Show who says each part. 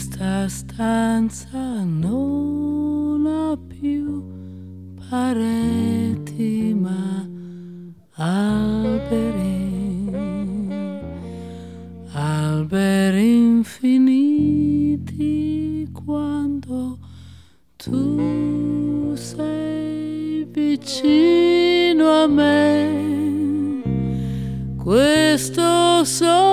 Speaker 1: Questa stanza non ha più pareti ma alberi, alberi infiniti quando tu sei vicino a me. Questo sogno